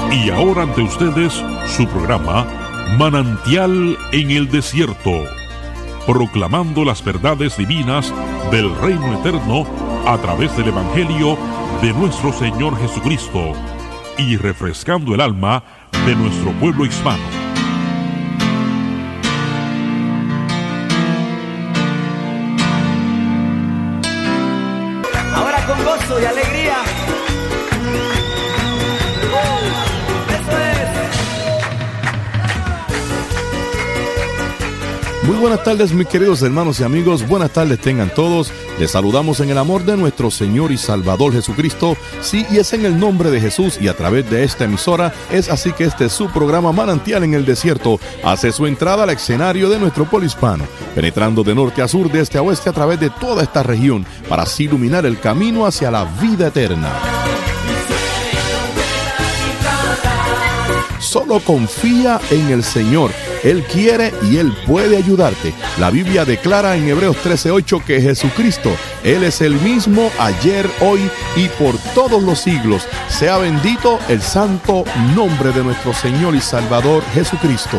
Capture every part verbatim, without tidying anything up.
Y ahora ante ustedes su programa Manantial en el Desierto, proclamando las verdades divinas del reino eterno a través del Evangelio de nuestro Señor Jesucristo y refrescando el alma de nuestro pueblo hispano. Ahora con gozo y alegría. Muy buenas tardes, mis queridos hermanos y amigos. Buenas tardes tengan todos. Les saludamos en el amor de nuestro Señor y Salvador Jesucristo. Sí, y es en el nombre de Jesús y a través de esta emisora. Es así que este es su programa Manantial en el Desierto. Hace su entrada al escenario de nuestro pueblo hispano, penetrando de norte a sur, de este a oeste a través de toda esta región, para así iluminar el camino hacia la vida eterna. Solo confía en el Señor. Él quiere y Él puede ayudarte. La Biblia declara en Hebreos trece ocho que Jesucristo, Él es el mismo ayer, hoy y por todos los siglos. Sea bendito el santo nombre de nuestro Señor y Salvador Jesucristo.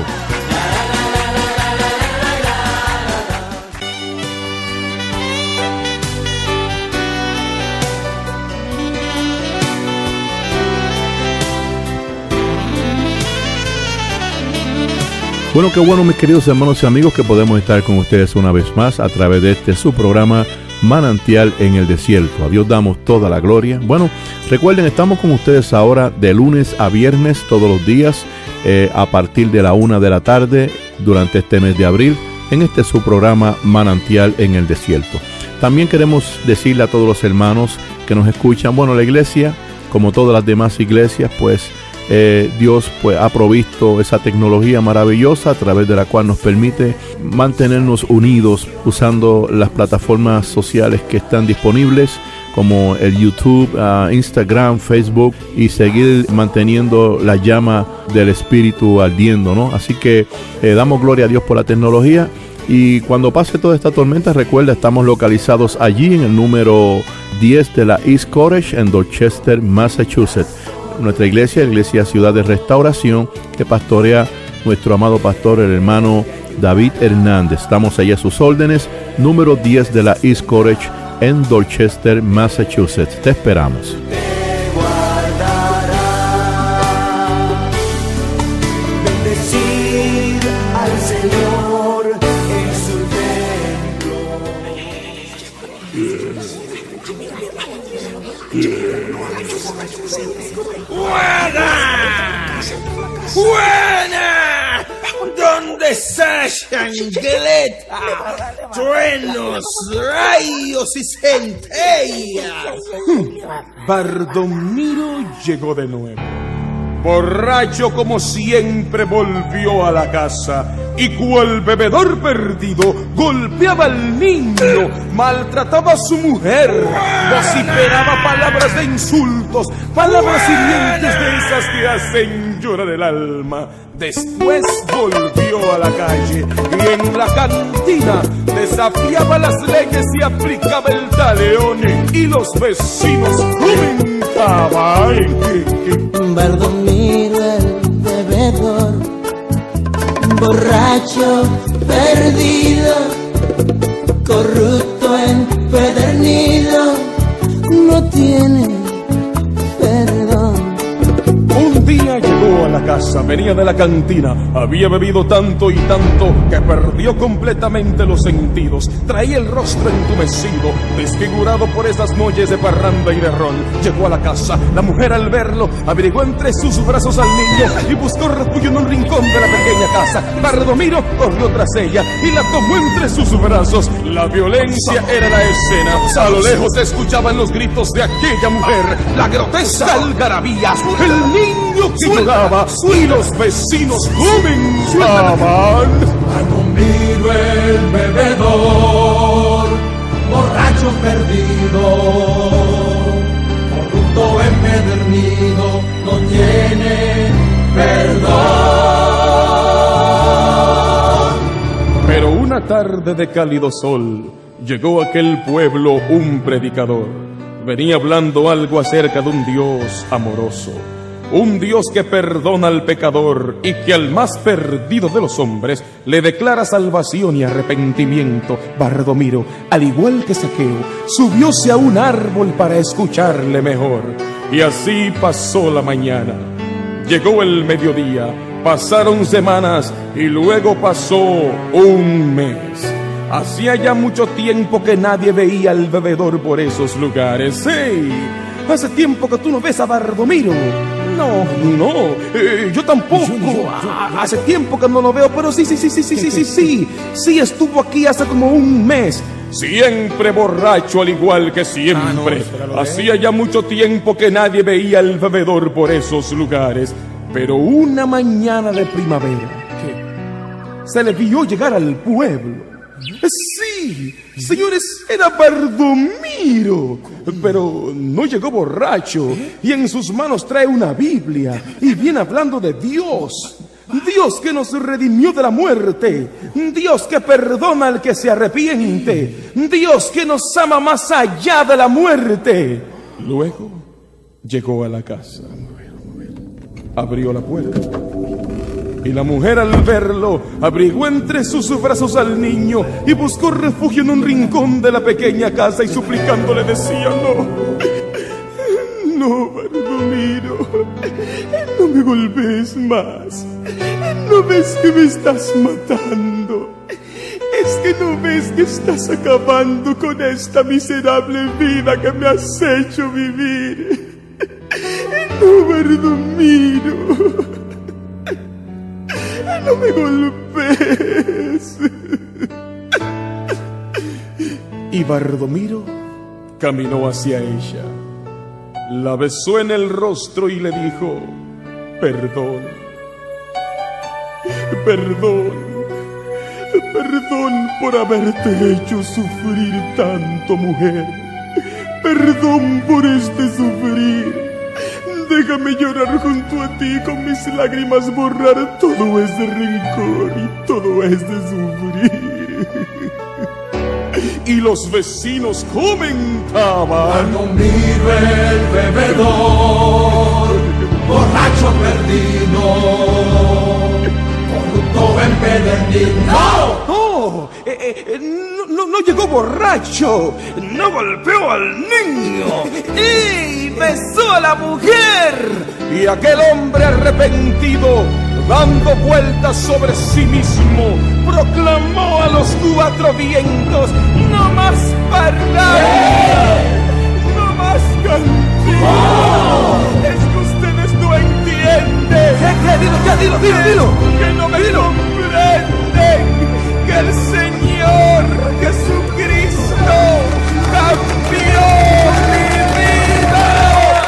Bueno, qué bueno, mis queridos hermanos y amigos, que podemos estar con ustedes una vez más a través de este su programa Manantial en el Desierto. A Dios damos toda la gloria. Bueno, recuerden, estamos con ustedes ahora de lunes a viernes todos los días eh, a partir de la una de la tarde durante este mes de abril en este su programa Manantial en el Desierto. También queremos decirle a todos los hermanos que nos escuchan, bueno, la iglesia, como todas las demás iglesias, pues Eh, Dios pues ha provisto esa tecnología maravillosa a través de la cual nos permite mantenernos unidos usando las plataformas sociales que están disponibles, como el YouTube, uh, Instagram, Facebook, y seguir manteniendo la llama del Espíritu ardiendo, ¿no? Así que eh, damos gloria a Dios por la tecnología. Y cuando pase toda esta tormenta, recuerda, estamos localizados allí en el número diez de la East Cottage en Dorchester, Massachusetts. Nuestra iglesia, la Iglesia Ciudad de Restauración, que pastorea nuestro amado pastor, el hermano David Hernández. Estamos allá a sus órdenes, número diez de la East Cottage en Dorchester, Massachusetts. Te esperamos. ¡Buena! ¡Buena! ¿Dónde está Changueleta? Truenos, rayos y centellas. Bardomiro llegó de nuevo. Borracho como siempre volvió a la casa y cual bebedor perdido golpeaba al niño, maltrataba a su mujer, vociferaba palabras de insultos, palabras hirientes de esas que hacen llorar el alma. Después volvió a la calle y en la cantina desafiaba las leyes y aplicaba el taleón y los vecinos comentaban. Bardomiro el bebedor, borracho, perdido, corrupto, empedernido, no tiene perdón. Un día llegó a la casa, venía de la cantina, había bebido tanto y tanto que perdió completamente los sentidos. Traía el rostro entumecido, desfigurado por esas noches de parranda y de ron. Llegó a la casa, la mujer al verlo averiguó entre sus brazos al niño y buscó refugio en un rincón de la pequeña casa. Bardomiro corrió tras ella y la tomó entre sus brazos. La violencia era la escena, a lo lejos se escuchaban los gritos de aquella mujer, la grotesca algarabía, el niño que lloraba y los vecinos comentaban. Bardomiro el bebedor, borracho perdido, corrupto empedernido, no tiene perdón. Pero una tarde de cálido sol llegó a aquel pueblo un predicador. Venía hablando algo acerca de un Dios amoroso. un Dios que perdona al pecador y que al más perdido de los hombres le declara salvación y arrepentimiento. Bardomiro, al igual que Zaqueo, subióse a un árbol para escucharle mejor. Y así pasó la mañana. Llegó el mediodía, pasaron semanas y luego pasó un mes. Hacía ya mucho tiempo que nadie veía al bebedor por esos lugares. ¡Hey! Hace tiempo que tú no ves a Bardomiro. No, no, eh, yo tampoco. Yo, yo, yo, yo. Hace tiempo que no lo veo, pero sí, sí, sí, sí, sí, sí, sí, sí. Sí, estuvo aquí hace como un mes. Siempre borracho, al igual que siempre. Ah, no, hacía ya mucho tiempo que nadie veía al bebedor por esos lugares. Pero una mañana de primavera, ¿qué? Se le vio llegar al pueblo. Sí, señores, era Bardomiro, pero no llegó borracho y en sus manos trae una Biblia y viene hablando de Dios. Dios que nos redimió de la muerte, Dios que perdona al que se arrepiente, Dios que nos ama más allá de la muerte. Luego llegó a la casa, abrió la puerta. Y la mujer al verlo abrigó entre sus brazos al niño y buscó refugio en un rincón de la pequeña casa y suplicando le decía: no, no, Bardomiro, no me golpes más, no ves que me estás matando, es que no ves que estás acabando con esta miserable vida que me has hecho vivir. No, Bardomiro, no me golpees. Y Bardomiro caminó hacia ella, la besó en el rostro y le dijo: perdón, perdón, perdón por haberte hecho sufrir tanto, mujer. Perdón por este sufrir. Déjame llorar junto a ti, con mis lágrimas borrar todo ese rencor y todo ese sufrir. Y los vecinos comentaban: Bardomiro el bebedor, borracho perdido, corrupto empedernido. ¡No! ¡No! Eh, eh, no, no, no llegó borracho, no golpeó al niño y besó a la mujer. Y aquel hombre arrepentido, dando vueltas sobre sí mismo, proclamó a los cuatro vientos: no más parranda, no más cantina. ¡Oh! Es que ustedes no entienden. ¿Qué, qué? Dilo, ya, dilo, dilo, dilo. Que no me dilo. comprenden. Que el Señor Jesucristo cambió mi vida.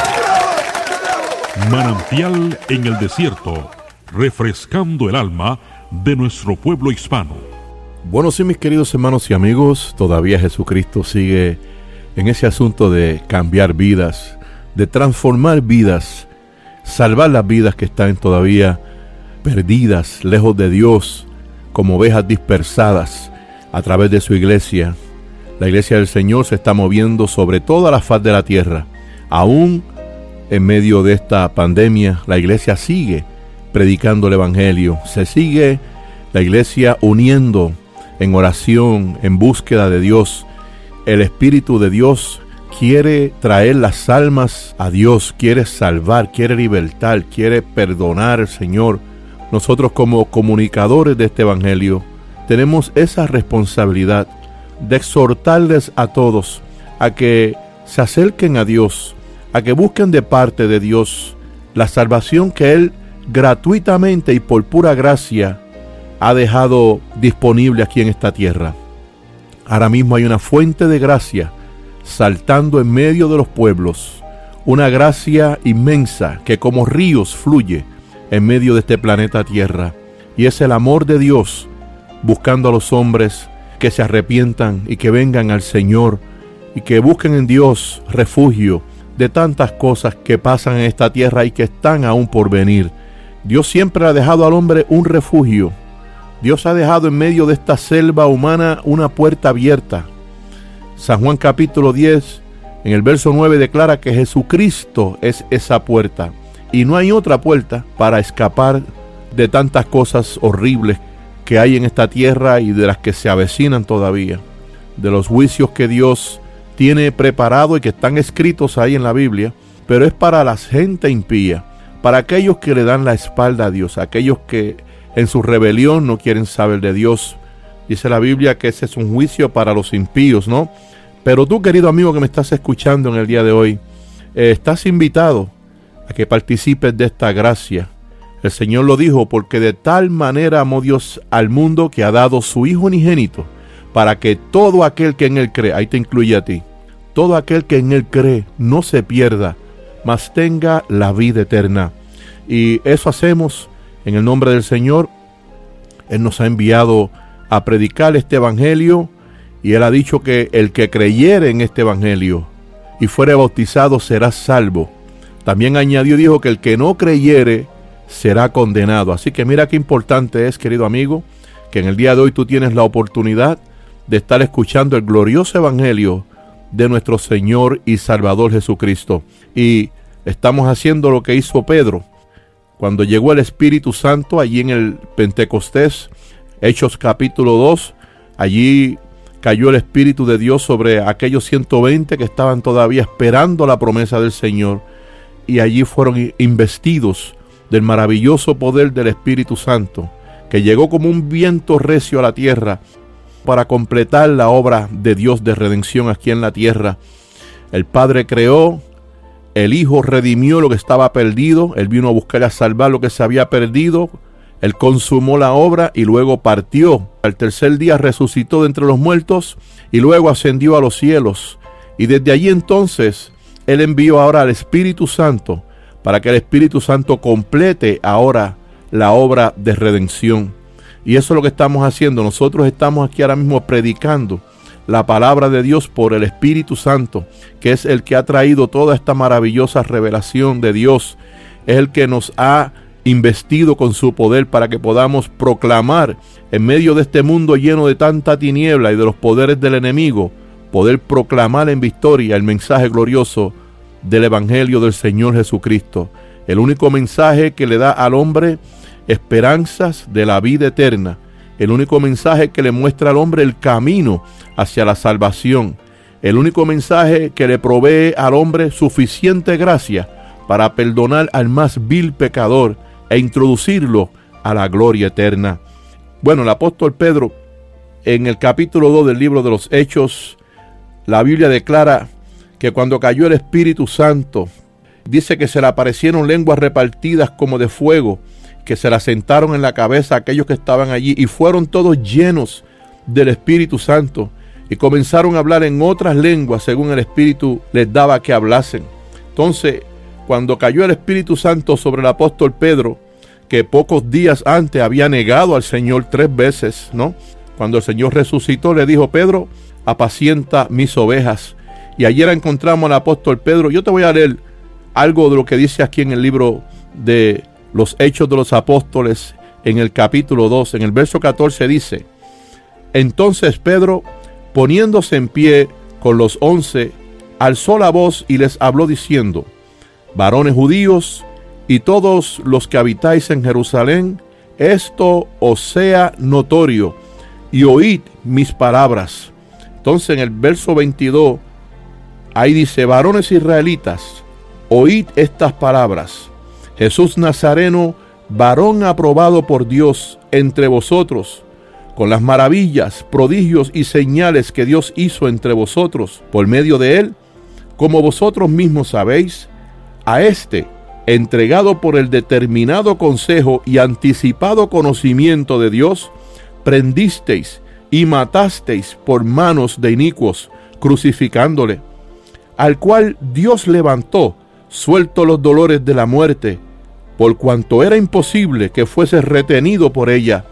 Manantial en el desierto, refrescando el alma de nuestro pueblo hispano. Bueno, sí, mis queridos hermanos y amigos, todavía Jesucristo sigue en ese asunto de cambiar vidas, de transformar vidas, salvar las vidas que están todavía perdidas, lejos de Dios, como ovejas dispersadas a través de su iglesia. La iglesia del Señor se está moviendo sobre toda la faz de la tierra. Aún en medio de esta pandemia, la iglesia sigue predicando el evangelio. Se sigue la iglesia uniendo en oración, en búsqueda de Dios. El Espíritu de Dios quiere traer las almas a Dios, quiere salvar, quiere libertar, quiere perdonar, Señor. Nosotros como comunicadores de este evangelio tenemos esa responsabilidad de exhortarles a todos a que se acerquen a Dios, a que busquen de parte de Dios la salvación que Él gratuitamente y por pura gracia ha dejado disponible aquí en esta tierra. Ahora mismo hay una fuente de gracia saltando en medio de los pueblos, una gracia inmensa que como ríos fluye en medio de este planeta Tierra, y es el amor de Dios buscando a los hombres que se arrepientan y que vengan al Señor y que busquen en Dios refugio de tantas cosas que pasan en esta tierra y que están aún por venir. Dios siempre ha dejado al hombre un refugio. Dios ha dejado en medio de esta selva humana una puerta abierta. San Juan capítulo diez, en el verso nueve, declara que Jesucristo es esa puerta. y no hay otra puerta para escapar de tantas cosas horribles que hay en esta tierra y de las que se avecinan todavía, de los juicios que Dios tiene preparado y que están escritos ahí en la Biblia, pero es para la gente impía, para aquellos que le dan la espalda a Dios, aquellos que en su rebelión no quieren saber de Dios. Dice la Biblia que ese es un juicio para los impíos, ¿no? Pero tú, querido amigo que me estás escuchando en el día de hoy, eh, estás invitado a que participes de esta gracia. El Señor lo dijo, porque de tal manera amó Dios al mundo que ha dado su Hijo unigénito, para que todo aquel que en Él cree, ahí te incluye a ti, todo aquel que en Él cree no se pierda, mas tenga la vida eterna. Y eso hacemos en el nombre del Señor. Él nos ha enviado a predicar este evangelio, y Él ha dicho que el que creyere en este evangelio y fuere bautizado será salvo. También añadió, dijo que el que no creyere será condenado. Así que mira qué importante es, querido amigo, que en el día de hoy tú tienes la oportunidad de estar escuchando el glorioso evangelio de nuestro Señor y Salvador Jesucristo. Y estamos haciendo lo que hizo Pedro cuando llegó el Espíritu Santo allí en el Pentecostés, Hechos capítulo dos. Allí cayó el Espíritu de Dios sobre aquellos ciento veinte que estaban todavía esperando la promesa del Señor, y allí fueron investidos del maravilloso poder del Espíritu Santo, que llegó como un viento recio a la tierra para completar la obra de Dios de redención aquí en la tierra. El Padre creó, el Hijo redimió lo que estaba perdido, Él vino a buscar a salvar lo que se había perdido, Él consumó la obra y luego partió. Al tercer día resucitó de entre los muertos y luego ascendió a los cielos. Y desde allí entonces Él envió ahora al Espíritu Santo para que el Espíritu Santo complete ahora la obra de redención. Y eso es lo que estamos haciendo. Nosotros estamos aquí ahora mismo predicando la palabra de Dios por el Espíritu Santo, que es el que ha traído toda esta maravillosa revelación de Dios. Es el que nos ha investido con su poder para que podamos proclamar en medio de este mundo lleno de tanta tiniebla y de los poderes del enemigo, poder proclamar en victoria el mensaje glorioso del Evangelio del Señor Jesucristo, el único mensaje que le da al hombre esperanzas de la vida eterna, el único mensaje que le muestra al hombre el camino hacia la salvación, el único mensaje que le provee al hombre suficiente gracia para perdonar al más vil pecador e introducirlo a la gloria eterna. Bueno, el apóstol Pedro, en el capítulo dos del libro de los Hechos, la Biblia declara que cuando cayó el Espíritu Santo, dice que se le aparecieron lenguas repartidas como de fuego, que se le asentaron en la cabeza a aquellos que estaban allí, y fueron todos llenos del Espíritu Santo, y comenzaron a hablar en otras lenguas según el Espíritu les daba que hablasen. Entonces, cuando cayó el Espíritu Santo sobre el apóstol Pedro, que pocos días antes había negado al Señor tres veces, ¿no? Cuando el Señor resucitó, le dijo: Pedro, apacienta mis ovejas. Y ayer encontramos al apóstol Pedro. Yo te voy a leer algo de lo que dice aquí en el libro de los Hechos de los Apóstoles, en el capítulo dos, en el verso catorce dice: entonces Pedro, poniéndose en pie con los once, alzó la voz y les habló diciendo: varones judíos y todos los que habitáis en Jerusalén, esto os sea notorio, y oíd mis palabras. Entonces en el verso veintidós, ahí dice: varones israelitas, oíd estas palabras. Jesús Nazareno, varón aprobado por Dios entre vosotros, con las maravillas, prodigios y señales que Dios hizo entre vosotros por medio de él, como vosotros mismos sabéis, a este, entregado por el determinado consejo y anticipado conocimiento de Dios, prendisteis y matasteis por manos de inicuos, crucificándole, al cual Dios levantó, suelto los dolores de la muerte, por cuanto era imposible que fuese retenido por ella.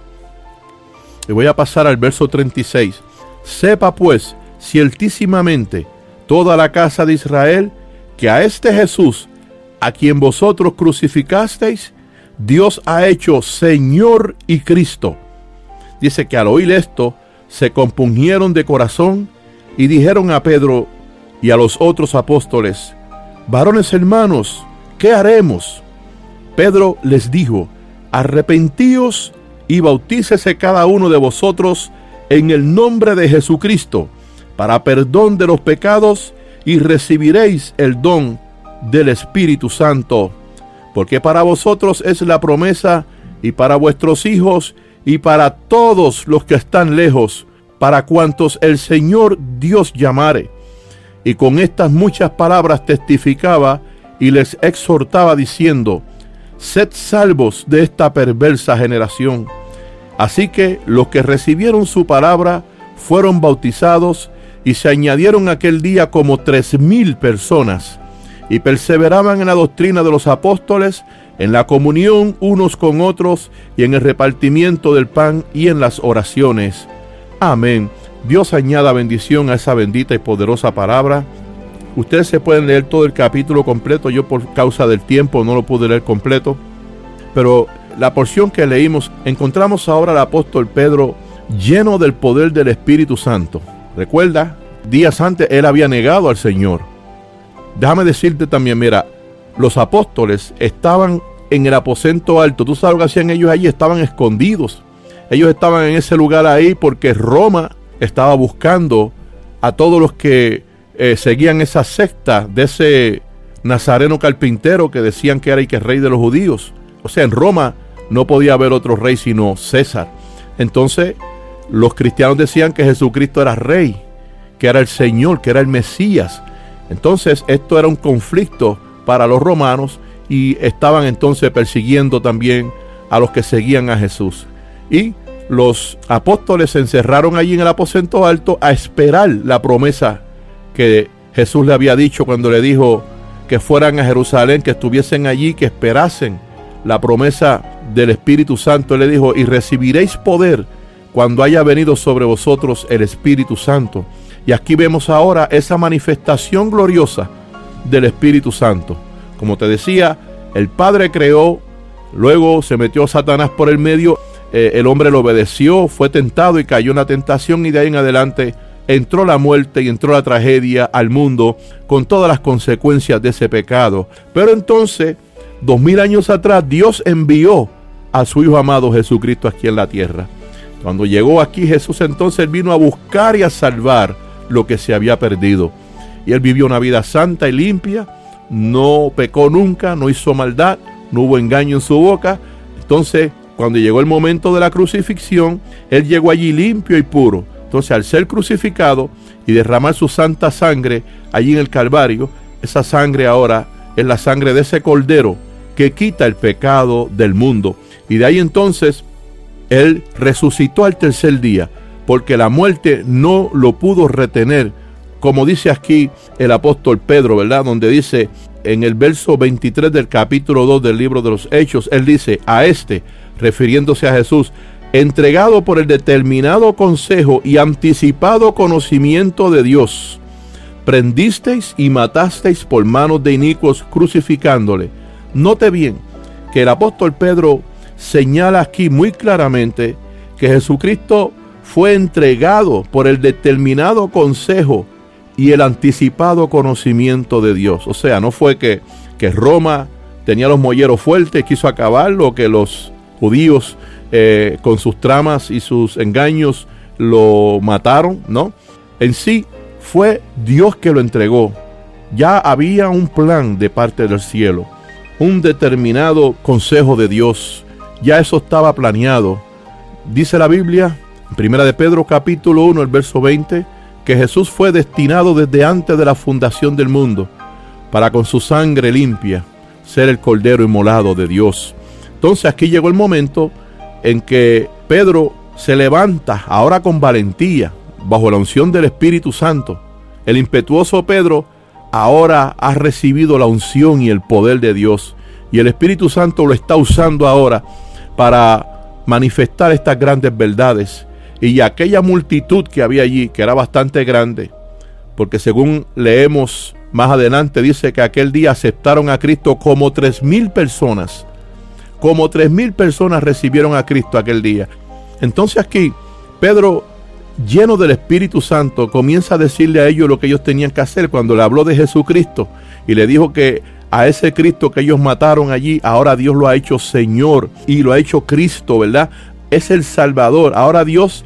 Y voy a pasar al verso treinta y seis. Sepa pues ciertísimamente toda la casa de Israel que a este Jesús, a quien vosotros crucificasteis, Dios ha hecho Señor y Cristo. Dice que al oír esto, se compungieron de corazón y dijeron a Pedro y a los otros apóstoles: varones hermanos, ¿qué haremos? Pedro les dijo: arrepentíos y bautícese cada uno de vosotros en el nombre de Jesucristo para perdón de los pecados, y recibiréis el don del Espíritu Santo, porque para vosotros es la promesa, y para vuestros hijos, y para todos los que están lejos, para cuantos el Señor Dios llamare. Y con estas muchas palabras testificaba y les exhortaba diciendo: sed salvos de esta perversa generación. Así que los que recibieron su palabra fueron bautizados, y se añadieron aquel día como tres mil personas, y perseveraban en la doctrina de los apóstoles, en la comunión unos con otros, y en el repartimiento del pan y en las oraciones. Amén. Dios añada bendición a esa bendita y poderosa palabra. Ustedes se pueden leer todo el capítulo completo. Yo, por causa del tiempo, no lo pude leer completo, pero la porción que leímos, encontramos ahora al apóstol Pedro lleno del poder del Espíritu Santo. Recuerda, días antes él había negado al Señor. Déjame decirte también, mira, los apóstoles estaban en el aposento alto. ¿Tú sabes lo que hacían ellos allí? Estaban escondidos. Ellos estaban en ese lugar ahí porque Roma estaba buscando a todos los que eh, seguían esa secta de ese nazareno carpintero que decían que era y que rey de los judíos. O sea, en Roma no podía haber otro rey sino César. Entonces, los cristianos decían que Jesucristo era rey, que era el Señor, que era el Mesías. Entonces, esto era un conflicto para los romanos, y estaban entonces persiguiendo también a los que seguían a Jesús. Y los apóstoles se encerraron allí en el aposento alto a esperar la promesa que Jesús le había dicho cuando le dijo que fueran a Jerusalén, que estuviesen allí, que esperasen la promesa del Espíritu Santo. Él le dijo: y recibiréis poder cuando haya venido sobre vosotros el Espíritu Santo. Y aquí vemos ahora esa manifestación gloriosa del Espíritu Santo. Como te decía, el Padre creó, luego se metió Satanás por el medio, eh, el hombre lo obedeció, fue tentado y cayó en la tentación, y de ahí en adelante entró la muerte y entró la tragedia al mundo con todas las consecuencias de ese pecado. Pero entonces, dos mil años atrás, Dios envió a su Hijo amado Jesucristo aquí en la tierra. Cuando llegó aquí Jesús, entonces vino a buscar y a salvar lo que se había perdido. Y él vivió una vida santa y limpia, no pecó nunca, no hizo maldad, no hubo engaño en su boca. Entonces, cuando llegó el momento de la crucifixión, él llegó allí limpio y puro. Entonces, al ser crucificado y derramar su santa sangre allí en el Calvario, esa sangre ahora es la sangre de ese Cordero que quita el pecado del mundo. Y de ahí entonces, él resucitó al tercer día, porque la muerte no lo pudo retener, como dice aquí el apóstol Pedro, ¿verdad? Donde dice en el verso veintitrés del capítulo dos del libro de los Hechos, él dice: a este, refiriéndose a Jesús, entregado por el determinado consejo y anticipado conocimiento de Dios, prendisteis y matasteis por manos de inicuos, crucificándole. Note bien que el apóstol Pedro señala aquí muy claramente que Jesucristo fue entregado por el determinado consejo y el anticipado conocimiento de Dios. O sea, no fue que, que Roma tenía los molleros fuertes, quiso acabarlo, o que los judíos eh, con sus tramas y sus engaños lo mataron, ¿no? En sí fue Dios que lo entregó. Ya había un plan de parte del cielo, un determinado consejo de Dios. Ya eso estaba planeado. Dice la Biblia, en Primera de Pedro capítulo uno, el verso veinte, que Jesús fue destinado desde antes de la fundación del mundo para con su sangre limpia ser el Cordero inmolado de Dios. Entonces aquí llegó el momento en que Pedro se levanta ahora con valentía, bajo la unción del Espíritu Santo. El impetuoso Pedro ahora ha recibido la unción y el poder de Dios, y el Espíritu Santo lo está usando ahora para manifestar estas grandes verdades. Y aquella multitud que había allí, que era bastante grande, porque según leemos más adelante, dice que aquel día aceptaron a Cristo como tres mil personas. Como tres mil personas recibieron a Cristo aquel día. Entonces aquí, Pedro, lleno del Espíritu Santo, comienza a decirle a ellos lo que ellos tenían que hacer cuando le habló de Jesucristo. Y le dijo que A ese Cristo que ellos mataron allí, ahora Dios lo ha hecho Señor y lo ha hecho Cristo, ¿verdad? Es el Salvador. Ahora Dios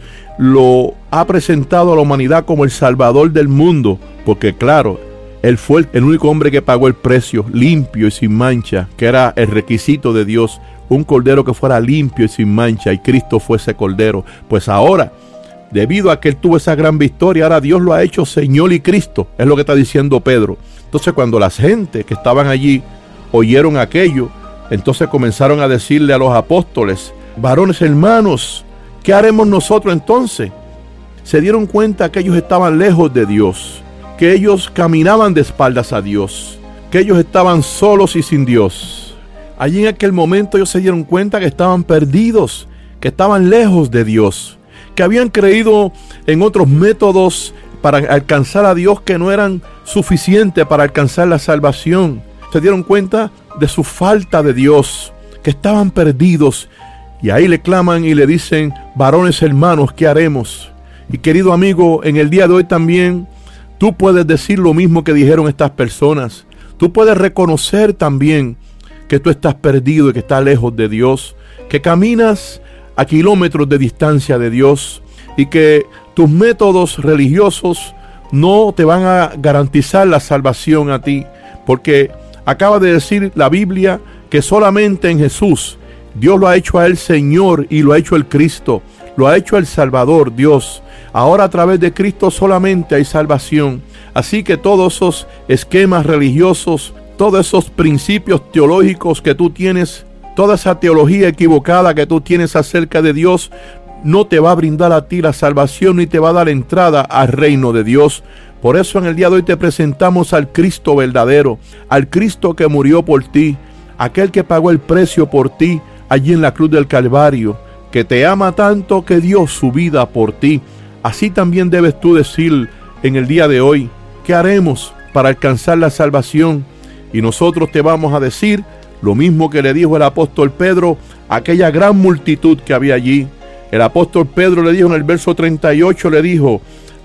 lo ha presentado a la humanidad como el Salvador del mundo, porque claro, Él fue el único hombre que pagó el precio, limpio y sin mancha, que era el requisito de Dios, un cordero que fuera limpio y sin mancha, y Cristo fue ese cordero. Pues ahora, debido a que Él tuvo esa gran victoria, ahora Dios lo ha hecho Señor y Cristo, es lo que está diciendo Pedro. Entonces cuando las gentes que estaban allí oyeron aquello, entonces comenzaron a decirle a los apóstoles: varones hermanos, ¿qué haremos nosotros entonces? Se dieron cuenta que ellos estaban lejos de Dios, que ellos caminaban de espaldas a Dios, que ellos estaban solos y sin Dios. Allí en aquel momento ellos se dieron cuenta que estaban perdidos, que estaban lejos de Dios, que habían creído en otros métodos para alcanzar a Dios que no eran suficientes para alcanzar la salvación. Se dieron cuenta de su falta de Dios, que estaban perdidos. Y ahí le claman y le dicen: varones hermanos, ¿qué haremos? Y querido amigo, en el día de hoy también tú puedes decir lo mismo que dijeron estas personas. Tú puedes reconocer también que tú estás perdido y que estás lejos de Dios, que caminas a kilómetros de distancia de Dios y que tus métodos religiosos no te van a garantizar la salvación a ti, porque acaba de decir la Biblia que solamente en Jesús Dios lo ha hecho a Él Señor y lo ha hecho el Cristo, lo ha hecho el Salvador Dios. Ahora a través de Cristo solamente hay salvación. Así que todos esos esquemas religiosos, todos esos principios teológicos que tú tienes, toda esa teología equivocada que tú tienes acerca de Dios, no te va a brindar a ti la salvación ni te va a dar entrada al reino de Dios. Por eso en el día de hoy te presentamos al Cristo verdadero, al Cristo que murió por ti, aquel que pagó el precio por ti allí en la cruz del Calvario, que te ama tanto que dio su vida por ti. Así también debes tú decir en el día de hoy: ¿qué haremos para alcanzar la salvación? Y nosotros te vamos a decir lo mismo que le dijo el apóstol Pedro a aquella gran multitud que había allí. El apóstol Pedro le dijo en el verso treinta y ocho, le dijo: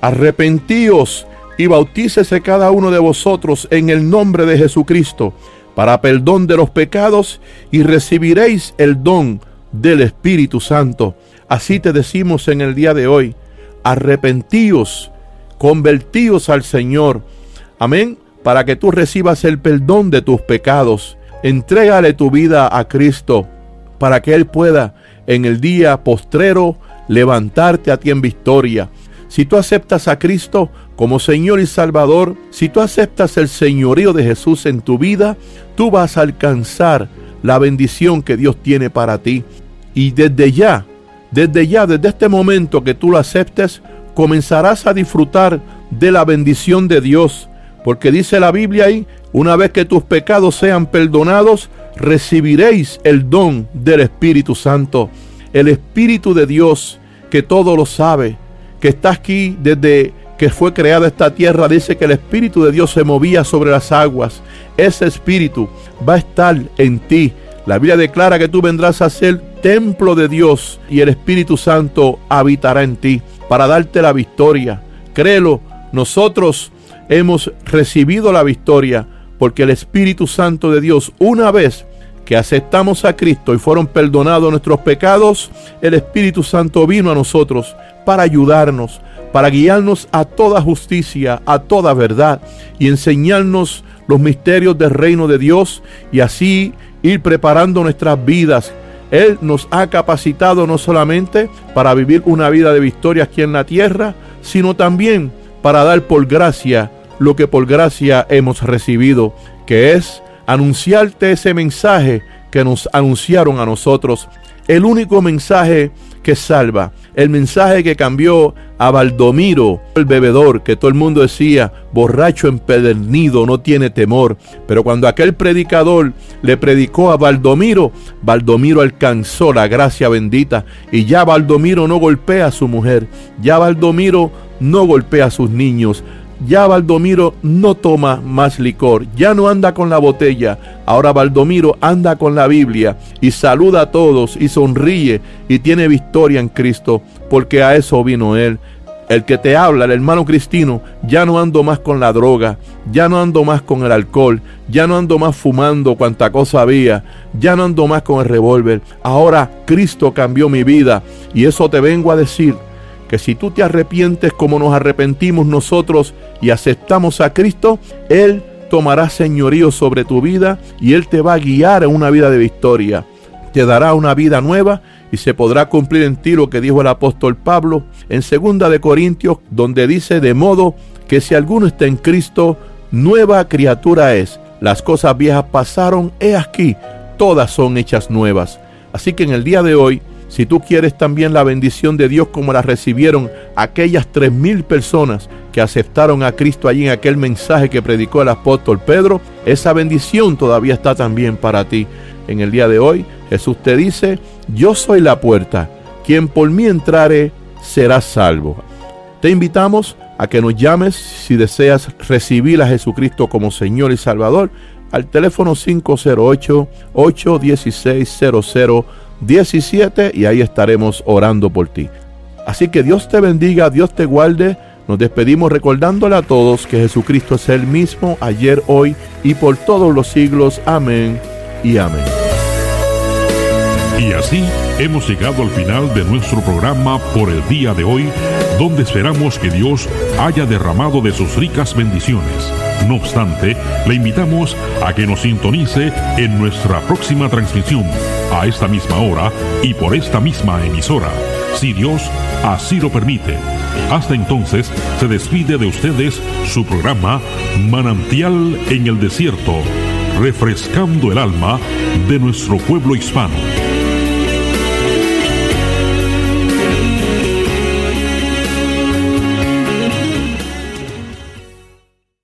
arrepentíos y bautícese cada uno de vosotros en el nombre de Jesucristo para perdón de los pecados y recibiréis el don del Espíritu Santo. Así te decimos en el día de hoy: arrepentíos, convertíos al Señor, amén, para que tú recibas el perdón de tus pecados. Entrégale tu vida a Cristo para que Él pueda en el día postrero levantarte a ti en victoria. Si tú aceptas a Cristo como Señor y Salvador, si tú aceptas el señorío de Jesús en tu vida, tú vas a alcanzar la bendición que Dios tiene para ti. Y desde ya, desde ya, desde este momento que tú lo aceptes, comenzarás a disfrutar de la bendición de Dios. Porque dice la Biblia ahí: una vez que tus pecados sean perdonados, recibiréis el don del Espíritu Santo. El Espíritu de Dios, que todo lo sabe, que está aquí desde que fue creada esta tierra. Dice que el Espíritu de Dios se movía sobre las aguas. Ese Espíritu va a estar en ti. La Biblia declara que tú vendrás a ser templo de Dios y el Espíritu Santo habitará en ti para darte la victoria. Créelo, nosotros hemos recibido la victoria porque el Espíritu Santo de Dios, una vez que aceptamos a Cristo y fueron perdonados nuestros pecados, el Espíritu Santo vino a nosotros para ayudarnos, para guiarnos a toda justicia, a toda verdad y enseñarnos los misterios del reino de Dios y así ir preparando nuestras vidas. Él nos ha capacitado no solamente para vivir una vida de victoria aquí en la tierra, sino también para dar por gracia lo que por gracia hemos recibido, que es anunciarte ese mensaje que nos anunciaron a nosotros, el único mensaje que salva, el mensaje que cambió a Baldomiro, el bebedor, que todo el mundo decía: borracho empedernido, no tiene temor. Pero cuando aquel predicador le predicó a Baldomiro, Baldomiro alcanzó la gracia bendita y ya Baldomiro no golpea a su mujer, ya Baldomiro no golpea a sus niños, ya Baldomiro no toma más licor, ya no anda con la botella. Ahora Baldomiro anda con la Biblia y saluda a todos y sonríe y tiene victoria en Cristo, porque a eso vino Él, el que te habla, el hermano Cristino, ya no ando más con la droga, ya no ando más con el alcohol, ya no ando más fumando cuanta cosa había, ya no ando más con el revólver. Ahora Cristo cambió mi vida, y eso te vengo a decir, que si tú te arrepientes como nos arrepentimos nosotros y aceptamos a Cristo, Él tomará señorío sobre tu vida y Él te va a guiar en una vida de victoria. Te dará una vida nueva y se podrá cumplir en ti lo que dijo el apóstol Pablo en segunda de Corintios, donde dice: de modo que si alguno está en Cristo, nueva criatura es. Las cosas viejas pasaron, he aquí, todas son hechas nuevas. Así que en el día de hoy, si tú quieres también la bendición de Dios como la recibieron aquellas tres mil personas que aceptaron a Cristo allí en aquel mensaje que predicó el apóstol Pedro, esa bendición todavía está también para ti. En el día de hoy, Jesús te dice: yo soy la puerta, quien por mí entrare será salvo. Te invitamos a que nos llames si deseas recibir a Jesucristo como Señor y Salvador al teléfono cinco cero ocho, ocho uno seis, cero cero uno siete y ahí estaremos orando por ti. Así que Dios te bendiga, Dios te guarde. Nos despedimos recordándole a todos que Jesucristo es el mismo ayer, hoy y por todos los siglos. Amén y amén. Y así hemos llegado al final de nuestro programa por el día de hoy, donde esperamos que Dios haya derramado de sus ricas bendiciones. No obstante, le invitamos a que nos sintonice en nuestra próxima transmisión, a esta misma hora y por esta misma emisora, si Dios así lo permite. Hasta entonces, se despide de ustedes su programa Manantial en el Desierto, refrescando el alma de nuestro pueblo hispano.